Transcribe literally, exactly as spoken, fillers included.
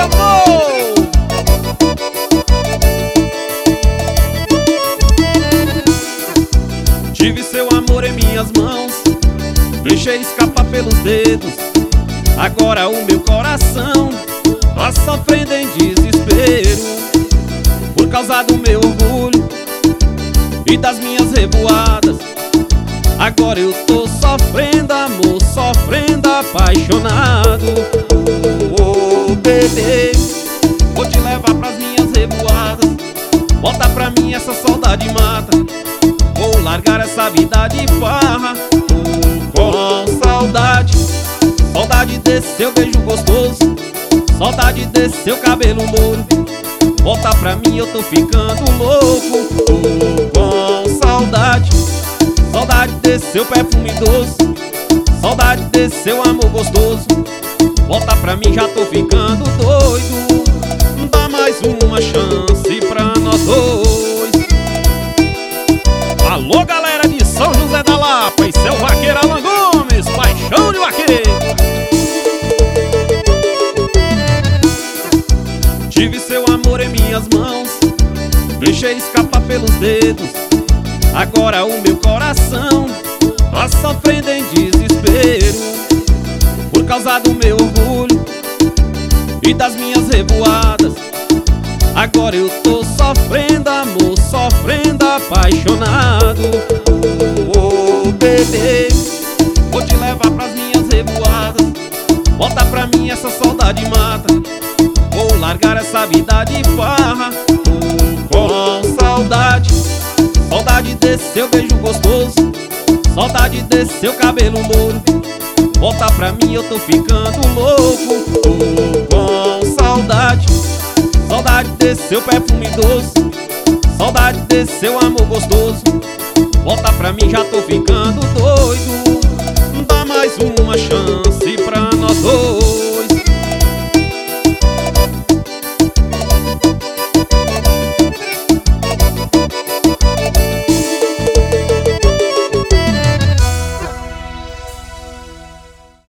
amor! Tive seu amor em minhas mãos, deixei escapar pelos dedos. Agora o meu coração tá sofrendo em desespero, por causa do meu orgulho e das minhas revoadas. Agora eu tô sofrendo, amor, sofrendo apaixonado. Ô oh, bebê, vou te levar pras minhas revoadas. Volta pra mim, essa saudade mata. Vou largar essa vida de farra, com saudade. Saudade desse seu beijo gostoso, saudade desse seu cabelo louro. Volta pra mim, eu tô ficando louco, com saudade. Saudade desse seu perfume doce, saudade desse seu amor gostoso. Volta pra mim, já tô ficando doido. Dá mais uma chance pra nós dois. Alô, galera de São José da Lapa, esse é o vaqueiro Alan Gomes, paixão de vaqueiro. Tive seu amor em minhas mãos, deixei escapar pelos dedos. Agora o meu coração tá sofrendo em desespero, por causa do meu orgulho e das minhas revoadas. Agora eu tô sofrendo, amor, sofrendo apaixonado. Ô oh, bebê, vou te levar pras minhas revoadas. Volta pra mim, essa saudade mata. Vou largar essa vida de farra, com saudade. Saudade desse seu beijo gostoso, saudade desse seu cabelo louro. Volta pra mim, eu tô ficando louco, com saudade. Saudade desse seu perfume doce, saudade desse seu amor gostoso. Volta pra mim, já tô ficando doido.